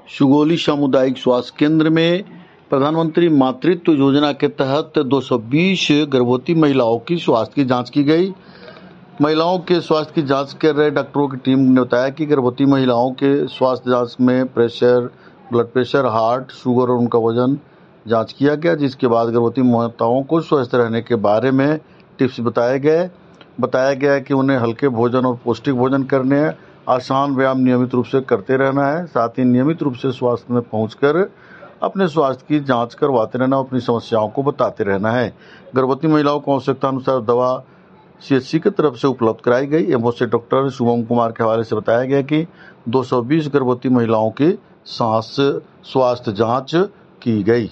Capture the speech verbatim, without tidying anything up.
सुगौली सामुदायिक स्वास्थ्य केंद्र में प्रधानमंत्री मातृत्व योजना के तहत दो सौ बीस गर्भवती महिलाओं की स्वास्थ्य की जांच की गई। महिलाओं के स्वास्थ्य की जांच कर रहे डॉक्टरों की टीम ने बताया कि गर्भवती महिलाओं के स्वास्थ्य जांच में pressure, blood pressure, heart, sugar और उनका वजन जांच किया गया, जिसके बाद गर्भवती माताओं को स्वस्थ रहने के बारे में टिप्स बताए गए। बताया गया कि उन्हें हल्के भोजन और पौष्टिक भोजन करने हैं, आसान व्यायाम नियमित रूप से करते रहना है, साथ ही नियमित रूप से स्वास्थ्य में पहुंचकर अपने स्वास्थ्य की जांच करवाते रहना और अपनी समस्याओं को बताते रहना है। गर्भवती महिलाओं को आवश्यकता अनुसार दवा सीएचसी की तरफ से उपलब्ध कराई गई। एम्बो से डॉक्टर शुभम कुमार के हवाले से बताया गया कि दो सौ बीस गर्भवती महिलाओं की सांस स्वास्थ्य जांच की गई।